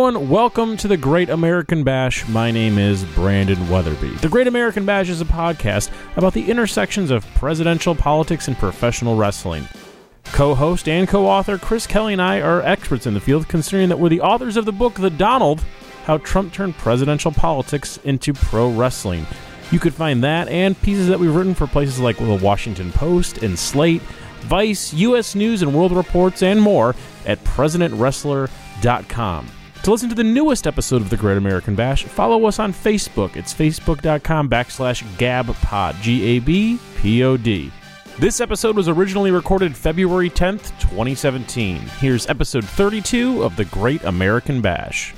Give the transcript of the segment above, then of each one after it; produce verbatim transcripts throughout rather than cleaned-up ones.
everyone. Welcome to the Great American Bash. My name is Brandon Weatherby. The Great American Bash is a podcast about the intersections of presidential politics and professional wrestling. Co-host and co-author Chris Kelly and I are experts in the field, considering that we're the authors of the book The Donald, How Trump Turned Presidential Politics into Pro Wrestling. You could find that and pieces that we've written for places like the Washington Post and Slate, Vice, U S News and World Reports, and more at president wrestler dot com. To listen to the newest episode of the Great American Bash, follow us on Facebook. It's facebook.com backslash gabpod, G A B P O D. This episode was originally recorded February tenth, twenty seventeen. Here's episode thirty-two of the Great American Bash.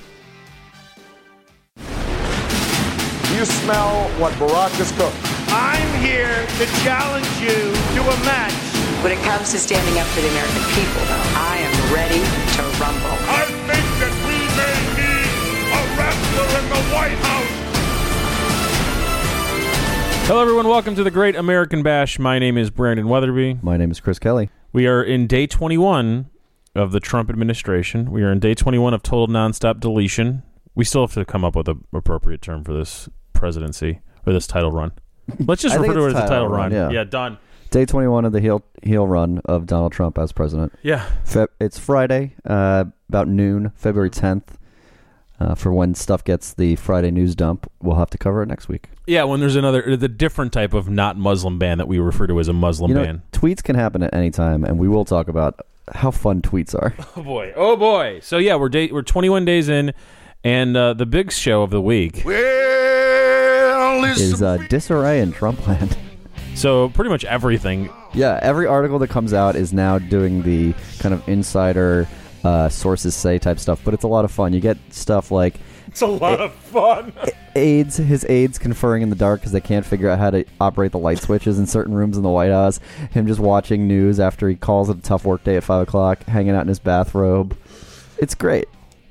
You smell what Barack has cooked. I'm here to challenge you to a match. When it comes to standing up for the American people, I am ready to rumble. I think that we may need a wrestler in the White House. Hello, everyone. Welcome to the Great American Bash. My name is Brandon Weatherby. My name is Chris Kelly. We are in day twenty-one of the Trump administration. We are in day twenty-one of total nonstop deletion. We still have to come up with an appropriate term for this presidency, or this title run. Let's just refer to it as the title run. run. Yeah. yeah, done. Day twenty-one of the heel heel run of Donald Trump as president. Yeah. Fe- it's Friday, uh, about noon, February tenth. Uh, for when stuff gets the Friday news dump, we'll have to cover it next week. Yeah, when there's another, the different type of not Muslim ban that we refer to as a Muslim you know, ban. Tweets can happen at any time, and we will talk about how fun tweets are. Oh boy, oh boy. So yeah, we're day, we're twenty-one days in, and uh, the big show of the week well, is uh, disarray in Trumpland. So pretty much everything. Yeah, every article that comes out is now doing the kind of insider uh, sources say type stuff, but it's a lot of fun. You get stuff like it's a lot of fun. aides, his aides conferring in the dark because they can't figure out how to operate the light switches in certain rooms in the White House. Him just watching news after he calls it a tough work day at five o'clock, hanging out in his bathrobe. It's great.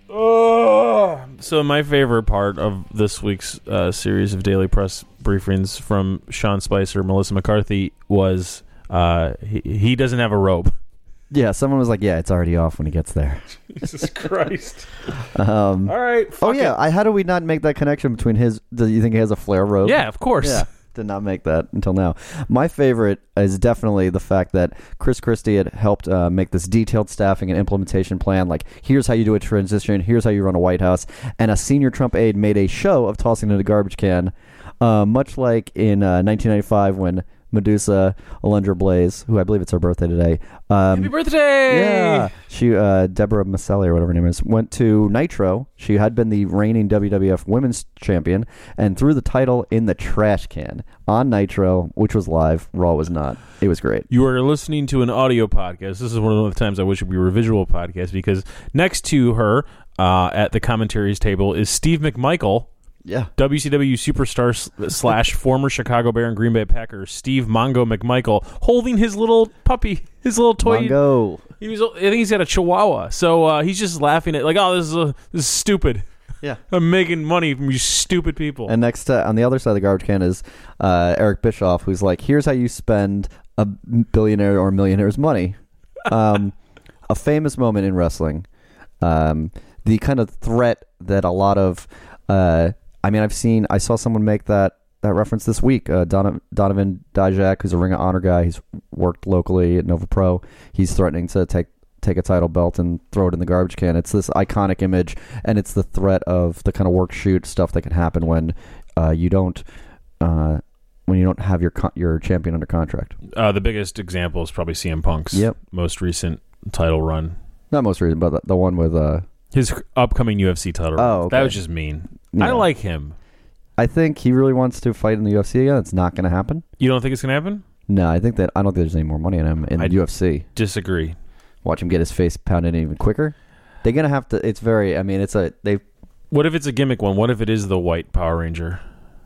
Oh. So my favorite part of this week's uh, series of daily press briefings from Sean Spicer, Melissa McCarthy, was uh, he, he doesn't have a robe. Yeah, someone was like, yeah, it's already off when he gets there. Jesus Christ. Um, All right. oh, yeah. I, how do we not make that connection between his... Do you think he has a flare robe? Yeah, of course. Yeah. Did not make that until now. My favorite is definitely the fact that Chris Christie had helped uh, make this detailed staffing and implementation plan. Like, here's how you do a transition. Here's how you run a White House. And a senior Trump aide made a show of tossing it in a garbage can, uh, much like in uh, nineteen ninety-five when Medusa Alundra Blaze, who I believe it's her birthday today. Um, Happy birthday! Yeah. She, uh, Deborah Maselli, or whatever her name is, went to Nitro. She had been the reigning W W F Women's Champion and threw the title in the trash can on Nitro, which was live. Raw was not. It was great. You are listening to an audio podcast. This is one of the times I wish it would be a visual podcast, because next to her uh, at the commentaries table is Steve McMichael. Yeah. W C W superstar slash former Chicago Bear and Green Bay Packer Steve Mongo McMichael holding his little puppy, his little toy. Mongo. He was, I think he's got a Chihuahua, so uh, he's just laughing at like, oh, this is uh, this is stupid. Yeah. I'm making money from you stupid people. And next uh, on the other side of the garbage can is uh, Eric Bischoff, who's like, here's how you spend a billionaire or millionaire's money. Um, a famous moment in wrestling. Um, the kind of threat that a lot of uh, I mean, I've seen, I saw someone make that, that reference this week. Uh, Donovan, Donovan Dijak, who's a Ring of Honor guy, he's worked locally at Nova Pro. He's threatening to take take a title belt and throw it in the garbage can. It's this iconic image, and it's the threat of the kind of work shoot stuff that can happen when uh, you don't uh, when you don't have your con- your champion under contract. Uh, the biggest example is probably C M Punk's yep. most recent title run. Not most recent, but the, the one with uh, his upcoming U F C title run. Oh, okay. That was just mean. Yeah. I like him. I think he really wants to fight in the U F C again. It's not going to happen. You don't think it's going to happen? No, I think that I don't think there's any more money in him in I the U F C. Disagree. Watch him get his face pounded even quicker. They're going to have to. It's very. I mean, it's a. They. What if it's a gimmick one? What if it is the white Power Ranger?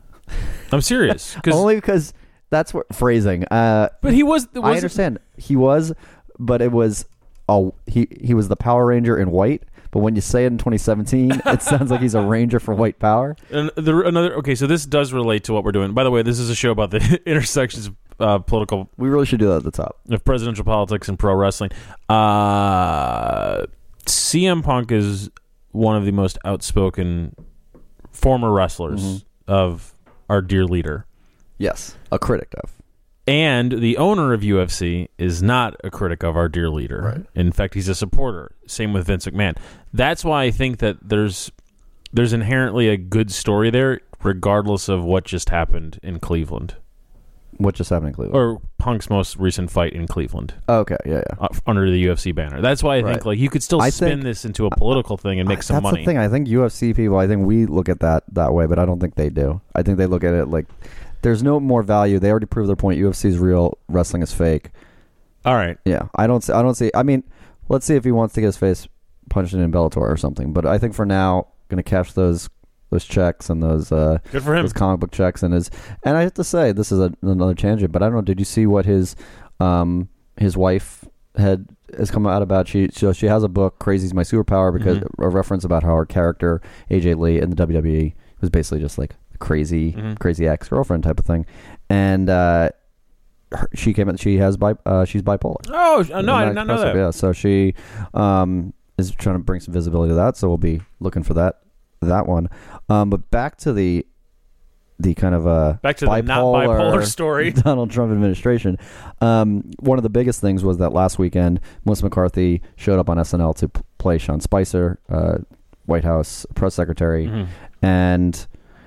I'm serious. Only because that's what phrasing. Uh, but he was. was I understand he was, but it was. Oh, he he was the Power Ranger in white. But when you say it in twenty seventeen, it sounds like he's a ranger for white power. And the, another okay, so this does relate to what we're doing. By the way, this is a show about the intersections of uh, political. We really should do that at the top of presidential politics and pro wrestling. Uh, C M Punk is one of the most outspoken former wrestlers Mm-hmm. of our dear leader. Yes, a critic of. And the owner of U F C is not a critic of our dear leader. Right. In fact, he's a supporter. Same with Vince McMahon. That's why I think that there's there's inherently a good story there, regardless of what just happened in Cleveland. What just happened in Cleveland? Or Punk's most recent fight in Cleveland. Oh, okay, yeah, yeah. Uh, under the U F C banner. That's why I Right. think like you could still I spin think- this into a political thing and make I- some that's money. the thing. I think U F C people, I think we look at that that way, but I don't think they do. I think they look at it like there's no more value. They already proved their point. U F C is real. Wrestling is fake. All right. Yeah, I don't. See, I don't see. I mean, let's see if he wants to get his face punched in in Bellator or something. But I think for now, going to cash those those checks and those uh, Good for him. those comic book checks and his. And I have to say, this is a, another tangent, but I don't know. Did you see what his um his wife had has come out about? She so she has a book, "Crazy's My Superpower," because Mm-hmm. a reference about how her character A J Lee in the W W E was basically just like a crazy, Mm-hmm. crazy ex girlfriend type of thing, and. uh her, she came. She has bi. Uh, she's bipolar. Oh, uh, no, I Isn't did not know impressive? that. Yeah, so she um, is trying to bring some visibility to that. So we'll be looking for that that one. Um, but back to the the kind of uh, Back to the not bipolar story. Donald Trump administration. Um, one of the biggest things was that last weekend, Melissa McCarthy showed up on S N L to p- play Sean Spicer, uh, White House press secretary, Mm-hmm. and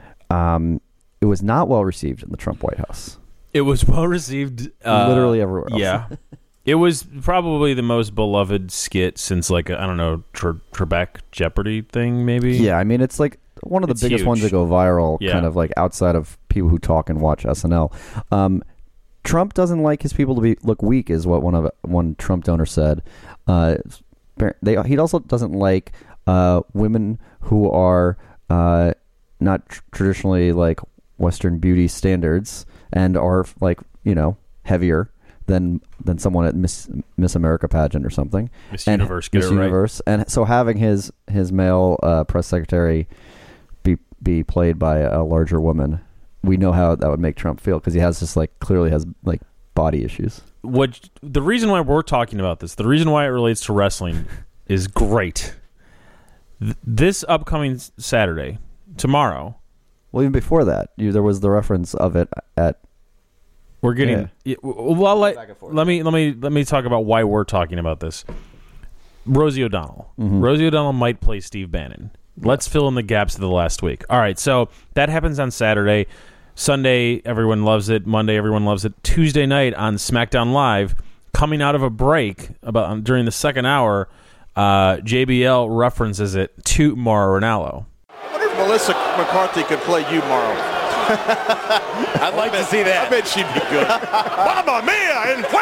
um, it was not well received in the Trump White House. It was well received. Uh, Literally everywhere else. Yeah. It was probably the most beloved skit since, like, I don't know, Tre- Trebek Jeopardy thing, maybe? Yeah, I mean, it's like one of the It's biggest huge. ones that go viral, Yeah. kind of like outside of people who talk and watch S N L. Um, Trump doesn't like his people to be look weak, is what one of one Trump donor said. Uh, they he also doesn't like uh, women who are uh, not tr- traditionally like Western beauty standards and are like you know heavier than than someone at Miss Miss America pageant or something. Miss And Universe, get Miss it right. Universe, and so having his his male uh, press secretary be be played by a larger woman, we know how that would make Trump feel because he has just like clearly has like body issues. What the reason why we're talking about this, the reason why it relates to wrestling is great. Th- this upcoming s- Saturday, tomorrow, Well, even before that, you, there was the reference of it at. we're getting. Yeah. Yeah, well, let, let me let me let me talk about why we're talking about this. Rosie O'Donnell. Mm-hmm. Rosie O'Donnell might play Steve Bannon. Let's fill in the gaps of the last week. All right, so that happens on Saturday. Sunday, everyone loves it. Monday, everyone loves it. Tuesday night on SmackDown Live, coming out of a break about um, during the second hour, uh, J B L references it to Mauro Ranallo. I wonder if Melissa McCarthy could play you, Morrow. I'd like to see that. I bet she'd be good. Mamma mia en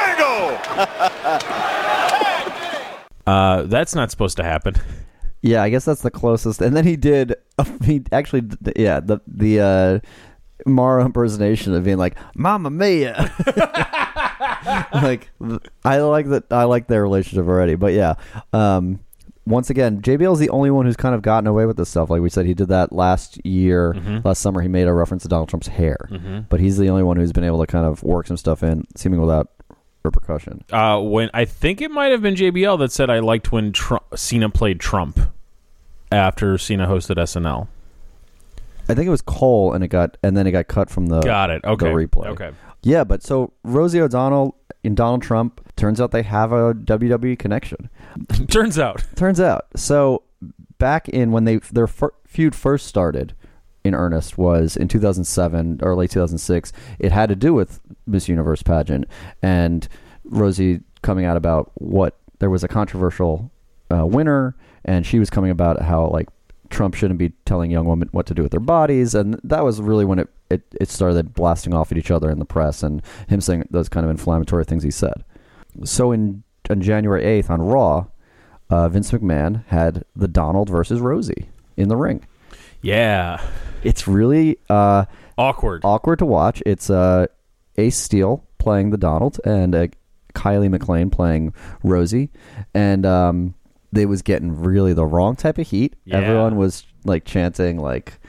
fuego! Uh, that's not supposed to happen. Yeah, I guess that's the closest. And then he did. He actually, d- yeah, the the uh, Mara impersonation of being like "Mamma Mia." Like I like that. I like their relationship already. But yeah, um, once again, J B L is the only one who's kind of gotten away with this stuff. Like we said, he did that last year, Mm-hmm. last summer. He made a reference to Donald Trump's hair, but he's the only one who's been able to kind of work some stuff in, seeming without repercussion. Uh, when I think it might have been J B L that said I liked when Trump, Cena played Trump after Cena hosted S N L. I think it was Cole, and it got and then it got cut from the Got it. Okay. the replay. Okay. Yeah, but so Rosie O'Donnell and Donald Trump, turns out they have a W W E connection. Turns out. Turns out. So back in when they their fir- feud first started in earnest was in two thousand seven or late two thousand six. It had to do with Miss Universe pageant and Rosie coming out about what there was a controversial uh, winner, and she was coming about how like Trump shouldn't be telling young women what to do with their bodies, and that was really when it, it, it started blasting off at each other in the press and him saying those kind of inflammatory things he said. So in on January eighth on Raw, uh, Vince McMahon had the Donald versus Rosie in the ring. Yeah. It's really uh, Awkward. awkward to watch. It's uh, Ace Steel playing the Donald and uh, Kylie McLean playing Rosie, and um, they was getting really the wrong type of heat. Yeah. Everyone was like chanting like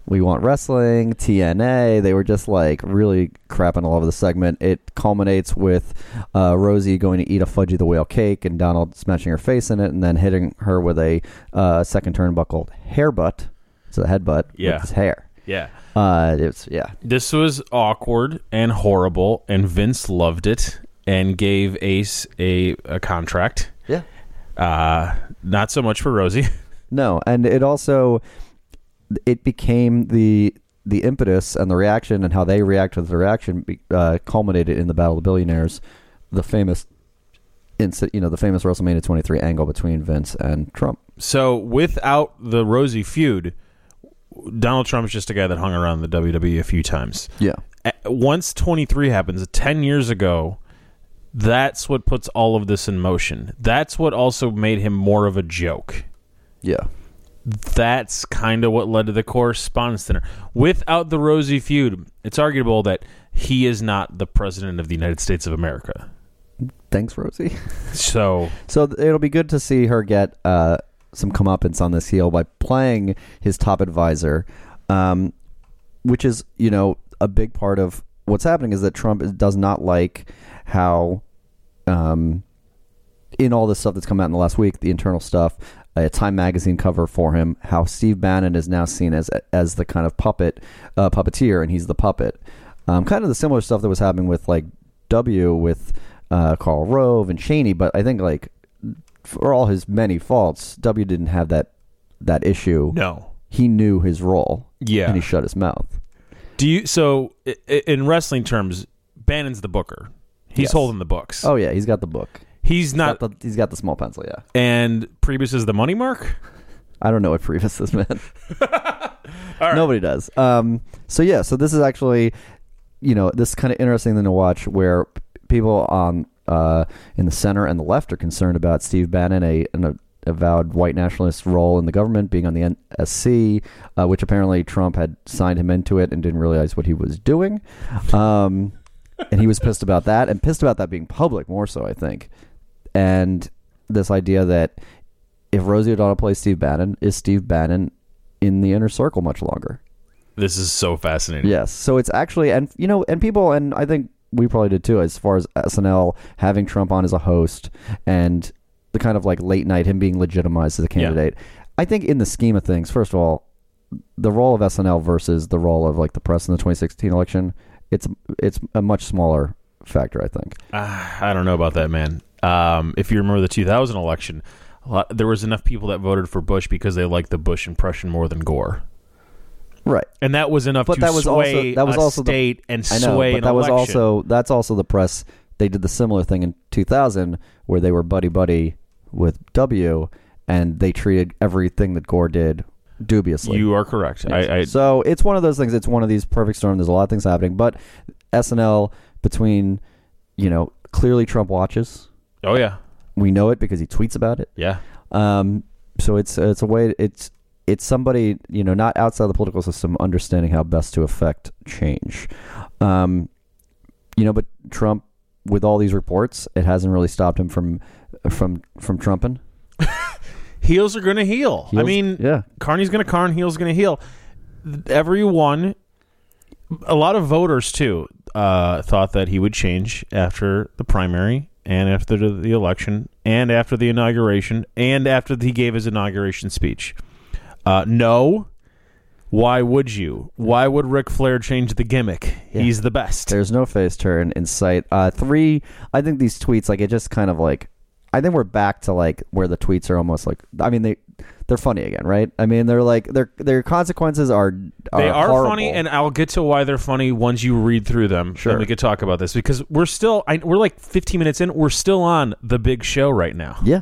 We Want Wrestling, T N A. They were just like really crapping all over the segment. It culminates with uh, Rosie going to eat a Fudgy the Whale cake and Donald smashing her face in it and then hitting her with a uh, second turnbuckle hairbutt. So a headbutt Yeah. with his hair. Yeah. Uh, it's yeah. This was awkward and horrible, and Vince loved it and gave Ace a, a contract. Yeah. Uh, not so much for Rosie. No, and it also it became the the impetus and the reaction and how they react to the reaction uh, culminated in the Battle of the Billionaires, the famous, inci- you know, the famous WrestleMania twenty-three angle between Vince and Trump. So without the Rosie feud, Donald Trump's just a guy that hung around the W W E a few times. Yeah. Once twenty-three happens, ten years ago, that's what puts all of this in motion. That's what also made him more of a joke. Yeah. That's kind of what led to the Correspondence Dinner. Without the Rosie feud, it's arguable that he is not the president of the United States of America. Thanks, Rosie. So, So th- it'll be good to see her get uh, some comeuppance on this heel by playing his top advisor, um, which is, you know, a big part of what's happening is that Trump is, does not like how, um, in all this stuff that's come out in the last week, the internal stuff, a Time magazine cover for him, how Steve Bannon is now seen as as the kind of puppet, uh, puppeteer, and he's the puppet. Um, kind of the similar stuff that was happening with like W with uh, Karl Rove and Cheney, but I think like for all his many faults, W didn't have that that issue. no. He knew his role. Yeah. And he shut his mouth. Do you so i- i- in wrestling terms, Bannon's the booker. He's Yes. holding the books. Oh yeah, he's got the book. He's He's not got the, he's got the small pencil, yeah. and Priebus is the money mark? I don't know what Priebus is, man. Nobody does. Um, so yeah, so this is actually, you know, this is kind of interesting thing to watch where p- people on uh, in the center and the left are concerned about Steve Bannon, a an avowed white nationalist role in the government, being on the N S C, uh, which apparently Trump had signed him into it and didn't realize what he was doing. Um, and he was pissed about that, and pissed about that being public more so, I think. And this idea that if Rosie O'Donnell plays Steve Bannon, is Steve Bannon in the inner circle much longer? This is so fascinating. Yes. So it's actually, and you know, and people, and I think we probably did too, as far as S N L having Trump on as a host and the kind of like late night, him being legitimized as a candidate. Yeah. I think in the scheme of things, first of all, the role of S N L versus the role of like the press in the twenty sixteen election, it's it's a much smaller factor, I think. Uh, I don't know about that, man. Um, if you remember the two thousand election, a lot, there was enough people that voted for Bush because they liked the Bush impression more than Gore. Right. And that was enough but to that was sway also, that was a also state the, and I know, sway but an that was election. also that's also the press. They did the similar thing in two thousand where they were buddy buddy with W, and they treated everything that Gore did dubiously. You are correct. Yes. I, I, so it's one of those things. It's one of these perfect storms. There's a lot of things happening, but S N L between, you know, clearly Trump watches. oh yeah, We know it because he tweets about it. yeah. Um, so it's it's a way it's it's somebody, you know, not outside the political system understanding how best to affect change. Um, you know, but Trump, with all these reports, it hasn't really stopped him from from from trumping. Heels are going to heal. I Heels- mean, yeah. Carney's going to carn, heels going to heal. Everyone, a lot of voters too, uh, thought that he would change after the primary and after the, the election and after the inauguration and after he gave his inauguration speech. Uh, no. Why would you? Why would Ric Flair change the gimmick? Yeah. He's the best. There's no face turn in sight. Uh, three, I think these tweets, like, it just kind of like, I think we're back to like where the tweets are almost like, I mean, they they're funny again, right? I mean, they're like their their consequences are, are They are horrible. funny, and I'll get to why they're funny once you read through them. Sure. And we could talk about this because we're still, I, we're like fifteen minutes in. We're still on the big show right now. Yeah,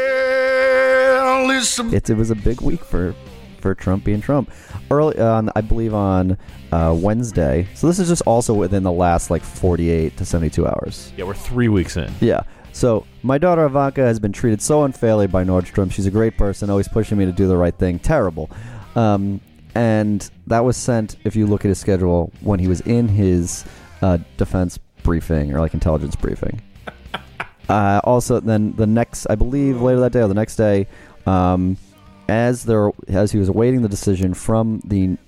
Well, listen. it it was a big week for for Trump being Trump. Early on, I believe on uh, Wednesday. So this is just also within the last like forty-eight to seventy-two hours. Yeah, we're three weeks in. Yeah. So my daughter Ivanka has been treated so unfairly by Nordstrom. She's a great person, always pushing me to do the right thing. Terrible. Um, and that was sent, if you look at his schedule, when he was in his uh, defense briefing or like intelligence briefing. uh, also, then the next, I believe later that day or the next day, um, as there as he was awaiting the decision from the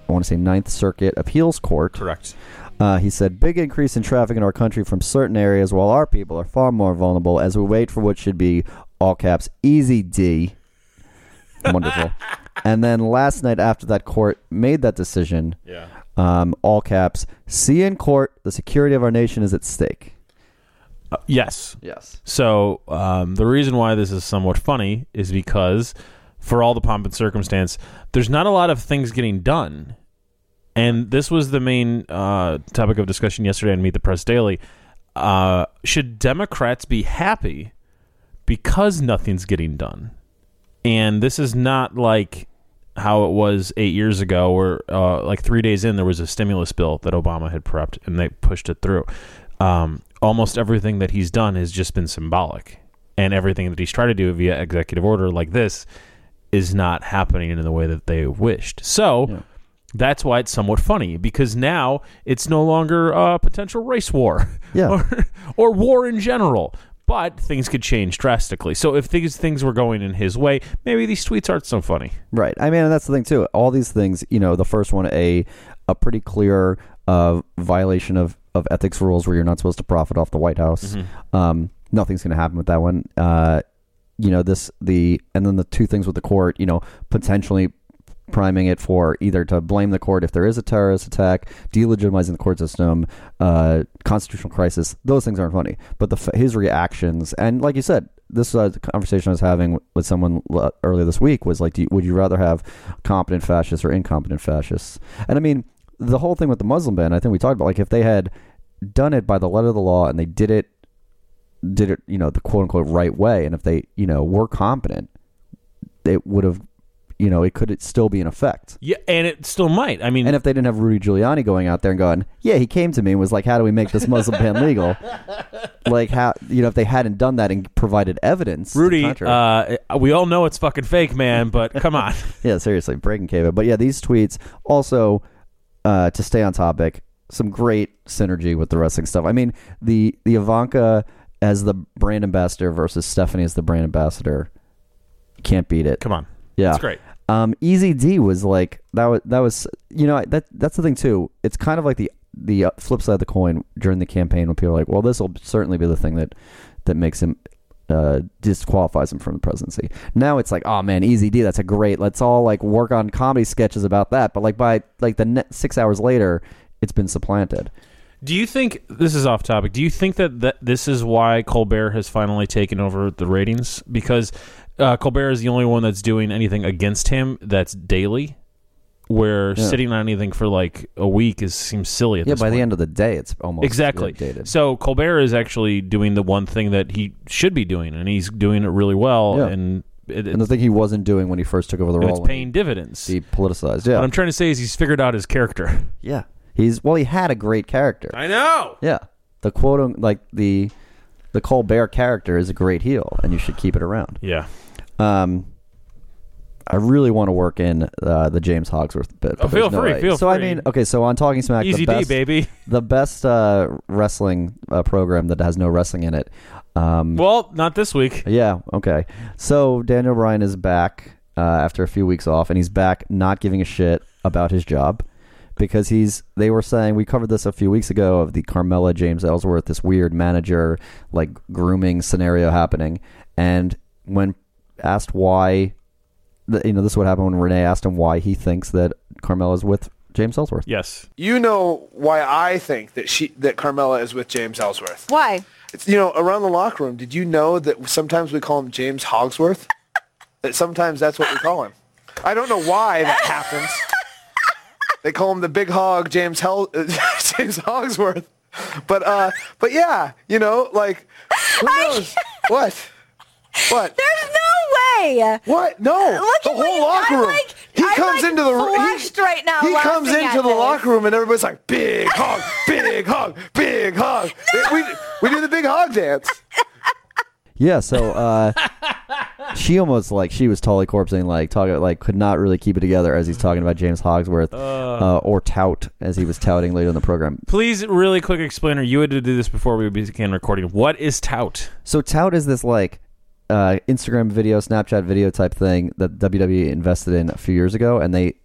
I want to say Ninth Circuit Appeals Court. Correct. Uh, he said, big increase in traffic in our country from certain areas while our people are far more vulnerable as we wait for what should be, all caps, easy D. Wonderful. And then last night after that court made that decision, Yeah. um, all caps, see in court, the security of our nation is at stake. Uh, yes. Yes. So um, the reason why this is somewhat funny is because for all the pomp and circumstance, there's not a lot of things getting done. And this was the main uh, topic of discussion yesterday on Meet the Press Daily. Uh, should Democrats be happy because nothing's getting done? And this is not like how it was eight years ago where uh, like three days in there was a stimulus bill that Obama had prepped and they pushed it through. Um, almost everything that he's done has just been symbolic. And everything that he's tried to do via executive order like this is not happening in the way that they wished. So... Yeah. That's why it's somewhat funny, because now it's no longer a potential race war yeah. or, or war in general, but things could change drastically. So if these things were going in his way, maybe these tweets aren't so funny. Right. I mean, and that's the thing, too. All these things, you know, the first one, a a pretty clear uh, violation of, of ethics rules where you're not supposed to profit off the White House. Mm-hmm. Um, nothing's going to happen with that one. Uh, you know, this, the, and then the two things with the court, you know, potentially priming it for either to blame the court if there is a terrorist attack, delegitimizing the court system, uh, constitutional crisis. Those things aren't funny. But the his reactions, and like you said, this uh, conversation I was having with someone earlier this week was like, do you, would you rather have competent fascists or incompetent fascists? And I mean, the whole thing with the Muslim ban, I think we talked about, like if they had done it by the letter of the law and they did it, did it, you know, the quote unquote right way, and if they, you know, were competent, it would have, you know, it could still be in effect. Yeah, and it still might. I mean, and if they didn't have Rudy Giuliani going out there and going, yeah, he came to me and was like, how do we make this Muslim ban legal? Like, how, you know, if they hadn't done that and provided evidence. Rudy, uh, we all know it's fucking fake, man, but come on. Yeah, seriously, breaking cave. But yeah, these tweets also, uh, to stay on topic, some great synergy with the wrestling stuff. I mean, the, the Ivanka as the brand ambassador versus Stephanie as the brand ambassador, can't beat it. Come on. Yeah. It's great. Um, Easy D was like that was that was you know that that's the thing too. It's kind of like the the flip side of the coin during the campaign when people are like, well, this will certainly be the thing that that makes him uh, disqualifies him from the presidency. Now it's like, oh man, Easy D, that's a great. Let's all like work on comedy sketches about that. But like by like the net six hours later, it's been supplanted. Do you think, this is off topic, do you think that, that this is why Colbert has finally taken over the ratings? Because uh, Colbert is the only one that's doing anything against him that's daily, where yeah. sitting on anything for like a week is seems silly at yeah, this by point. the end of the day, it's almost exactly. outdated. So Colbert is actually doing the one thing that he should be doing, and he's doing it really well. Yeah. And it, and the thing he wasn't doing when he first took over the and role. It's paying he, dividends. He politicized, yeah. What I'm trying to say is he's figured out his character. Yeah. He's well. He had a great character. I know. Yeah, the quote like the the Colbert character is a great heel, and you should keep it around. Yeah. Um, I really want to work in uh, the James Hogsworth bit. Oh, feel no free. way. Feel so free. I mean, okay. So on Talking Smack, Easy the best, D, baby. The best uh, wrestling uh, program that has no wrestling in it. Um, well, not this week. Yeah. Okay. So Daniel Bryan is back uh, after a few weeks off, and he's back not giving a shit about his job. Because he's, they were saying, we covered this a few weeks ago of the Carmella James Ellsworth, this weird manager, like grooming scenario happening. And when asked why, you know, this is what happened when Renee asked him why he thinks that Carmella's with James Ellsworth. Yes. You know why I think that she that Carmella is with James Ellsworth. Why? It's, you know, around the locker room, did you know that sometimes we call him James Hogsworth? That sometimes that's what we call him. I don't know why that happens. They call him the Big Hog, James Hel- James Hogsworth. But uh, but yeah, you know, like who knows what? What? There's no way. What? No. Look the at whole me. locker I'm room. like, he I'm comes like into the room. flushed right now. He comes laughing into at the this. locker room and everybody's like, Big Hog, Big Hog, Big Hog. No. We we do the Big Hog dance. Yeah, so uh, she almost like she was totally corpsing, like talking, like could not really keep it together as he's talking about James Hogsworth, uh, uh, or tout as he was touting later in the program. Please, really quick explainer. You had to do this before we began recording. What is tout? So tout is this like uh, Instagram video, Snapchat video type thing that W W E invested in a few years ago, and they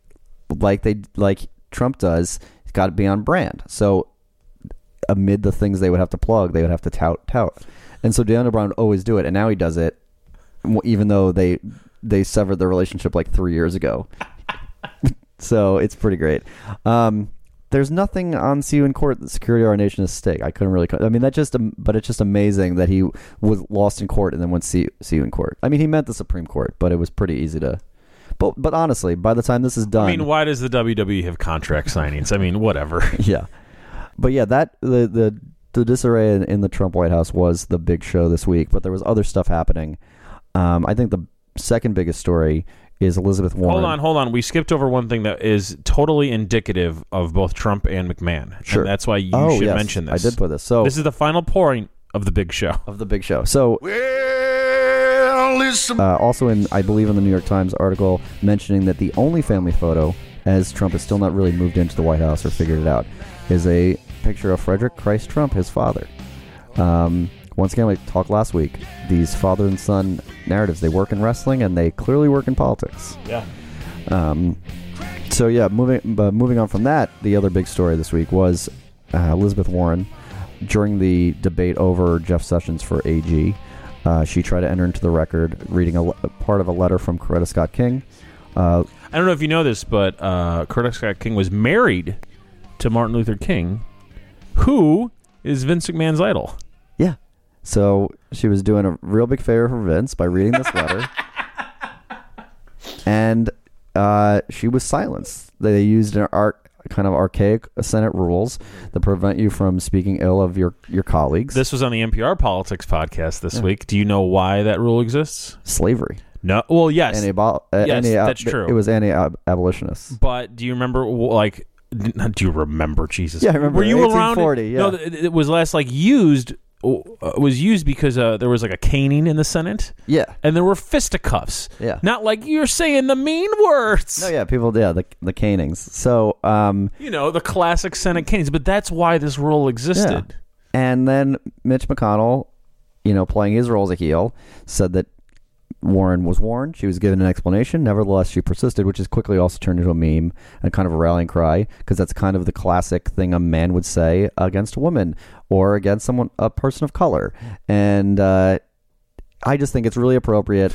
like they like Trump does. It's got to be on brand. So amid the things they would have to plug, they would have to tout tout. And so Dan O'Brien would always do it, and now he does it, even though they they severed their relationship like three years ago. So it's pretty great. Um, there's nothing on See You in Court that security of our nation is at stake. I couldn't really. I mean, that just. But it's just amazing that he was lost in court and then went see see you in court. I mean, he meant the Supreme Court, but it was pretty easy to. But but honestly, by the time this is done, I mean, why does the W W E have contract signings? I mean, whatever. Yeah, but yeah, that the the. The disarray in, in the Trump White House was the big show this week, but there was other stuff happening. Um, I think the second biggest story is Elizabeth Warren. Hold on, hold on. We skipped over one thing that is totally indicative of both Trump and McMahon. Sure. And that's why you oh, should yes, mention this. I did put this. So this is the final point of the big show. Of the big show. So Well, listen. uh, also in, I believe in the New York Times article mentioning that the only family photo, as Trump has still not really moved into the White House or figured it out, is a picture of Frederick Christ Trump, his father. Um, once again, we talked last week. These father and son narratives, they work in wrestling and they clearly work in politics. Yeah. Um, so yeah, moving uh, moving on from that, the other big story this week was uh, Elizabeth Warren. During the debate over Jeff Sessions for A G, uh, she tried to enter into the record reading a, a part of a letter from Coretta Scott King. Uh, I don't know if you know this, but uh, Coretta Scott King was married to Martin Luther King, who is Vince McMahon's idol. Yeah. So she was doing a real big favor for Vince by reading this letter. And uh, she was silenced. They used an art kind of archaic Senate rules that prevent you from speaking ill of your, your colleagues. This was on the N P R Politics podcast this yeah. week. Do you know why that rule exists? Slavery. No. Well, yes. Anti-abol- uh, yes, anti- that's uh, true. It was anti-abolitionists. But do you remember, like... Do you remember, Jesus? Yeah, I remember. Were you around? Yeah. No, it, it was last like used. Uh, was used because uh, there was like a caning in the Senate. Yeah, and there were fisticuffs. Yeah, not like you're saying the mean words. No, yeah, people. Yeah, the the canings. So, um, you know, the classic Senate canings. But that's why this rule existed. Yeah. And then Mitch McConnell, you know, playing his role as a heel, said that Warren was warned. She was given an explanation. Nevertheless, she persisted, which is quickly also turned into a meme and kind of a rallying cry, because that's kind of the classic thing a man would say against a woman or against someone, a person of color. And uh, I just think it's really appropriate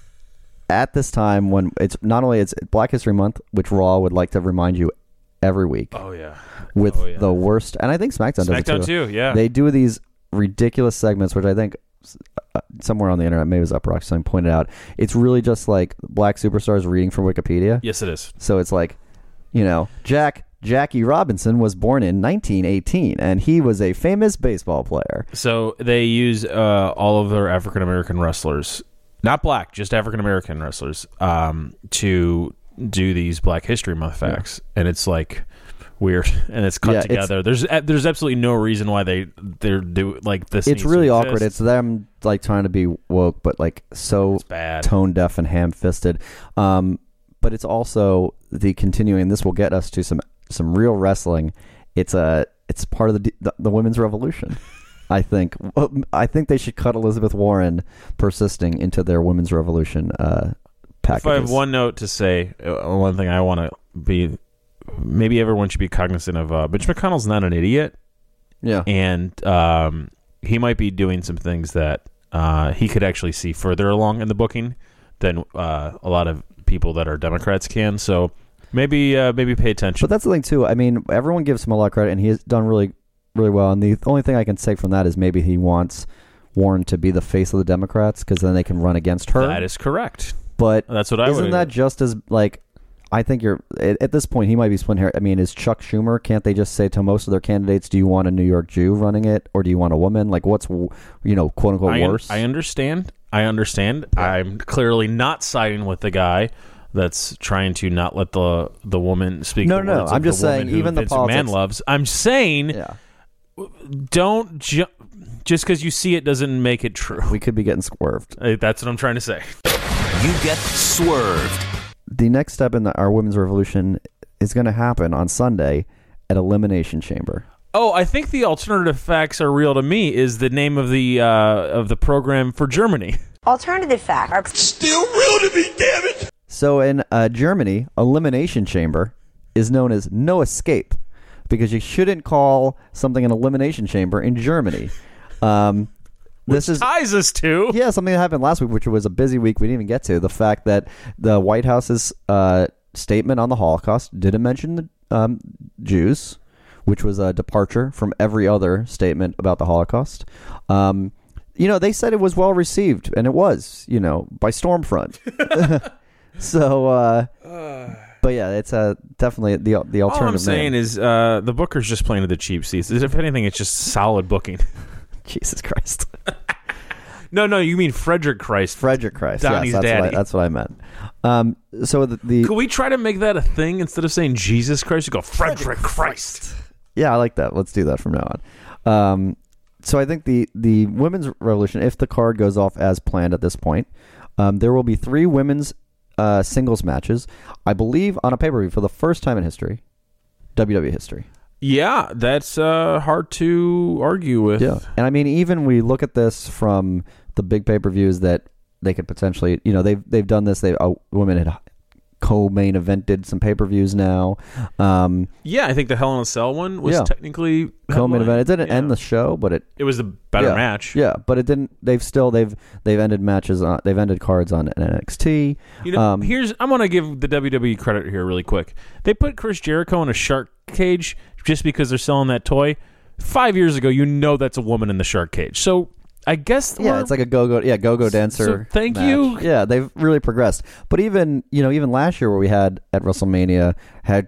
at this time when it's not only it's Black History Month, which Raw would like to remind you every week. Oh yeah, with oh, yeah. the worst, and I think SmackDown, SmackDown does it too. too. Yeah, they do these ridiculous segments, which I think. Uh, somewhere on the internet, maybe it was Uprock, something pointed out, it's really just like black superstars reading from Wikipedia. Yes, it is. So it's like, you know, Jack Jackie Robinson was born in nineteen eighteen, and he was a famous baseball player. So they use uh, all of their African American wrestlers, not black, just African American wrestlers, um, to do these Black History Month facts, yeah. And it's like. Weird, and it's cut yeah, together. It's, there's there's absolutely no reason why they they're do like this. It's really awkward. It's them like trying to be woke, but like so tone deaf and ham fisted. Um, but it's also the continuing. This will get us to some some real wrestling. It's a it's part of the the, the women's revolution. I think I think they should cut Elizabeth Warren persisting into their women's revolution uh, packages. If I have one note to say, uh, one thing I want to be. Maybe everyone should be cognizant of uh, Mitch McConnell's not an idiot. Yeah. And um, he might be doing some things that uh, he could actually see further along in the booking than uh, a lot of people that are Democrats can. So maybe uh, maybe pay attention. But that's the thing, too. I mean, everyone gives him a lot of credit, and he has done really, really well. And the only thing I can take from that is maybe he wants Warren to be the face of the Democrats, because then they can run against her. That is correct. But that's what I isn't would that just as, like... I think you're at, at this point. He might be splitting hair. I mean, is Chuck Schumer? Can't they just say to most of their candidates, "Do you want a New York Jew running it, or do you want a woman?" Like, what's you know, quote unquote, I un- worse? I understand. I understand. Yeah. I'm clearly not siding with the guy that's trying to not let the the woman speak. No, the no. words I'm of just the saying, woman even the Vince politics. McMahon loves. I'm saying, yeah. don't ju- just because you see it doesn't make it true. We could be getting swerved. That's what I'm trying to say. You get swerved. The next step in the, our women's revolution is going to happen on Sunday at Elimination Chamber. Oh, I think the alternative facts are real to me is the name of the uh, of the program for Germany. Alternative facts are still real to me, damn it. So in uh, Germany, Elimination Chamber is known as No Escape, because you shouldn't call something an elimination chamber in Germany. Um, this which is ties us to yeah something that happened last week, which was a busy week. We didn't even get to the fact that the White House's uh, statement on the Holocaust didn't mention the um, Jews, which was a departure from every other statement about the Holocaust. Um, you know, they said it was well received, and it was, you know, by Stormfront. so, uh, but yeah, it's uh, definitely the the alternative. All I'm saying name. is uh, the booker's just playing to the cheap seats. If anything, it's just solid booking. Jesus Christ. no, no, you mean Frederick Christ. Frederick Christ. Donnie's yes, that's daddy. What I, that's what I meant. Um, so the, the Could we try to make that a thing instead of saying Jesus Christ? You go Frederick Christ. Yeah, I like that. Let's do that from now on. Um, so I think the, the women's revolution, if the card goes off as planned at this point, um, there will be three women's uh, singles matches, I believe, on a pay-per-view for the first time in history, W W E history. Yeah, that's uh, hard to argue with. Yeah, and I mean, even we look at this from the big pay-per-views that they could potentially, you know, they've they've done this. They uh, women had co-main evented some pay-per-views now. Um, yeah, I think the Hell in a Cell one was yeah. technically co-main event. It didn't yeah. end the show, but it it was the better yeah, match. Yeah, but it didn't. They've still they've they've ended matches on. They've ended cards on N X T. You know, um, here's I'm gonna give the W W E credit here really quick. They put Chris Jericho in a shark cage just because they're selling that toy. Five years ago, you know that's a woman in the shark cage. So I guess yeah, it's like a go-go, yeah, go-go dancer. So thank match. you. Yeah, they've really progressed. But even you know, even last year where we had at WrestleMania had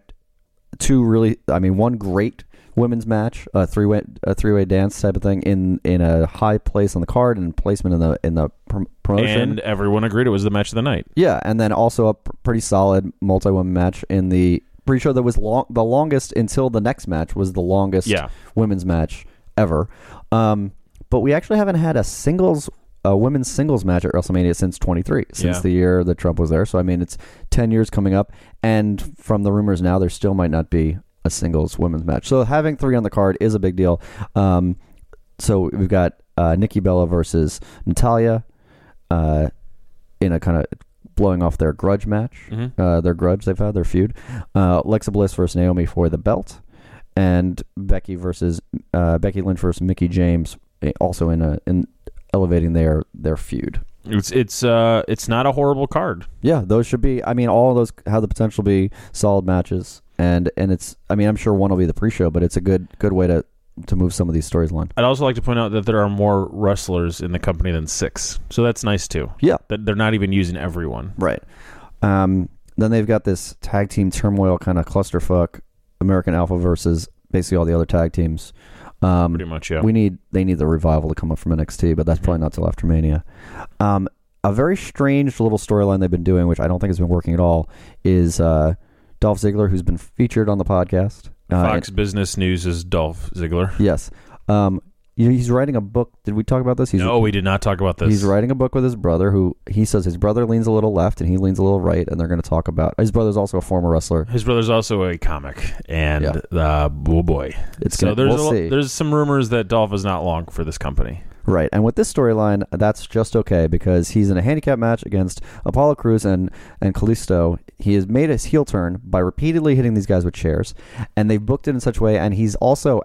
two really, I mean, one great women's match, a three-way, a three-way dance type of thing in, in a high place on the card and placement in the in the pr- promotion. And everyone agreed it was the match of the night. Yeah, and then also a pr- pretty solid multi-woman match in the pre-show that was long, the longest until the next match was the longest yeah. women's match ever. Um, but we actually haven't had a singles, a women's singles match at WrestleMania since twenty-three, since yeah. the year that Trump was there. So I mean, it's ten years coming up, and from the rumors now, there still might not be a singles women's match. So having three on the card is a big deal. Um, so we've got uh, Nikki Bella versus Natalya uh, in a kind of blowing off their grudge match, mm-hmm. uh, their grudge they've had, their feud. Uh, Alexa Bliss versus Naomi for the belt, and Becky versus uh, Becky Lynch versus Mickie James, also in a in elevating their their feud. It's it's uh it's not a horrible card. Yeah, those should be. I mean, all of those have the potential to be solid matches, and and it's. I mean, I'm sure one will be the pre-show, but it's a good good way to. to move some of these stories along. I'd also like to point out that there are more wrestlers in the company than six. So that's nice too. Yeah. That they're not even using everyone. Right. Um, then they've got this tag team turmoil kind of clusterfuck, American Alpha versus basically all the other tag teams. Um, Pretty much, yeah. We need they need the revival to come up from N X T, but that's probably not till after Mania. Um, a very strange little storyline they've been doing, which I don't think has been working at all, is uh, Dolph Ziggler, who's been featured on the podcast. Uh, Fox and, Business News is Dolph Ziggler. Yes. Um, you know, he's writing a book. Did we talk about this? He's, no, we did not talk about this. He's writing a book with his brother, who he says his brother leans a little left and he leans a little right, and they're going to talk about. His brother's also a former wrestler. His brother's also a comic, and yeah. uh, oh boy, it's so gonna, there's we'll a, see. there's some rumors that Dolph is not long for this company. Right, and with this storyline, that's just okay because he's in a handicap match against Apollo Crews and, and Kalisto. He has made his heel turn by repeatedly hitting these guys with chairs, and they've booked it in such a way, and he's also,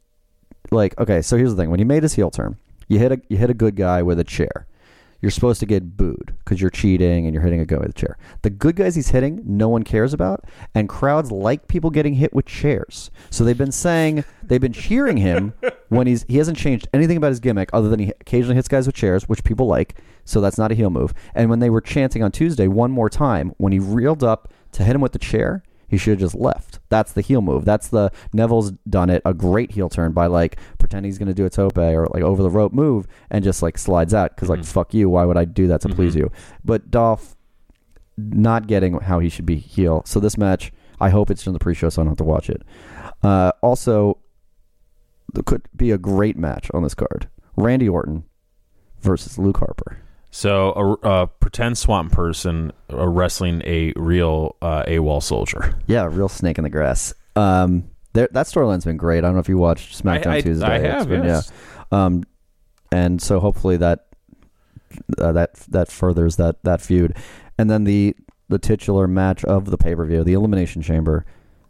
like, okay, so here's the thing. When he made his heel turn, you hit a, you hit a good guy with a chair. You're supposed to get booed because you're cheating and you're hitting a guy with a chair. The good guys he's hitting, no one cares about, and crowds like people getting hit with chairs. So they've been saying, they've been cheering him when he's he hasn't changed anything about his gimmick other than he occasionally hits guys with chairs, which people like, so that's not a heel move. And when they were chanting on Tuesday one more time, when he reeled up to hit him with the chair, he should have just left. That's the heel move. That's the Neville's done it, a great heel turn by like pretending he's going to do a tope or like over the rope move and just like slides out because like, mm-hmm. fuck you, why would I do that to mm-hmm. please you? But Dolph not getting how he should be heel. So this match, I hope it's in the pre-show so I don't have to watch it. Uh, also, there could be a great match on this card. Randy Orton versus Luke Harper. So a, a pretend swamp person uh, wrestling a real uh, AWOL soldier. Yeah, a real snake in the grass. Um, there, that storyline's been great. I don't know if you watched SmackDown I, I, Tuesday. I have, been, yes. Yeah. Um, and so hopefully that uh, that that furthers that, that feud. And then the the titular match of the pay-per-view, the Elimination Chamber,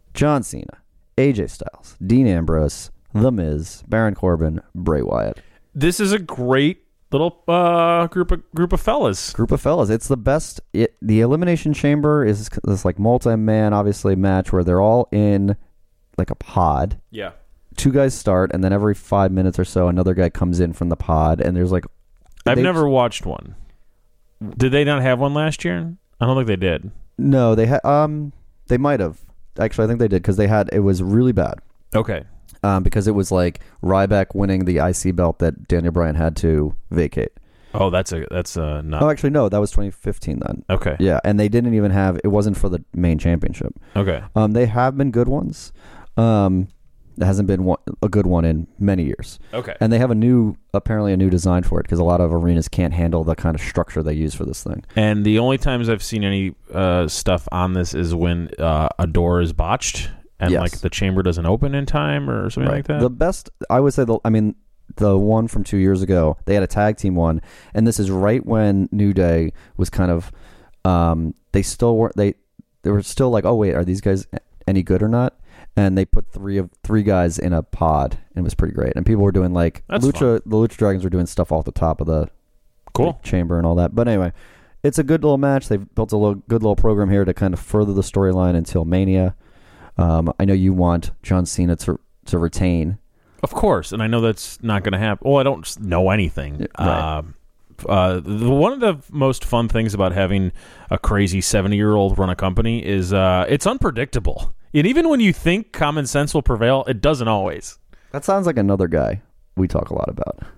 John Cena, A J Styles, Dean Ambrose, The Miz, Baron Corbin, Bray Wyatt. This is a great little uh, group of group of fellas. Group of fellas. It's the best. It, the Elimination Chamber is this like multi-man, obviously, match where they're all in like a pod. Yeah. Two guys start, and then every five minutes or so, another guy comes in from the pod, and there's like. I've never watched one. Did they not have one last year? I don't think they did. No, they had. Um, they might have. Actually, I think they did because they had. It was really bad. Okay. Um, because it was like Ryback winning the I C belt that Daniel Bryan had to vacate. Oh, that's a that's a not. Oh, actually, no, that was twenty fifteen then. Okay. Yeah, and they didn't even have. It wasn't for the main championship. Okay. Um, they have been good ones. Um, there hasn't been one, a good one in many years. Okay. And they have a new, apparently a new design for it because a lot of arenas can't handle the kind of structure they use for this thing. And the only times I've seen any uh, stuff on this is when uh, a door is botched. And Yes. like the chamber doesn't open in time or something Right. like that? The best, I would say, the I mean, the one from two years ago, they had a tag team one, and this is right when New Day was kind of, um, they still weren't, they, they were still like, oh wait, are these guys any good or not? And they put three of three guys in a pod, and it was pretty great. And people were doing like, That's Lucha, the Lucha Dragons were doing stuff off the top of the Cool. the chamber and all that. But anyway, it's a good little match. They've built a little, good little program here to kind of further the storyline until Mania. Um, I know you want John Cena to to retain. Of course, and I know that's not going to happen. Well, I don't know anything. Right. Uh, uh, the, one of the most fun things about having a crazy seventy-year-old run a company is uh, it's unpredictable. And even when you think common sense will prevail, it doesn't always. That sounds like another guy we talk a lot about.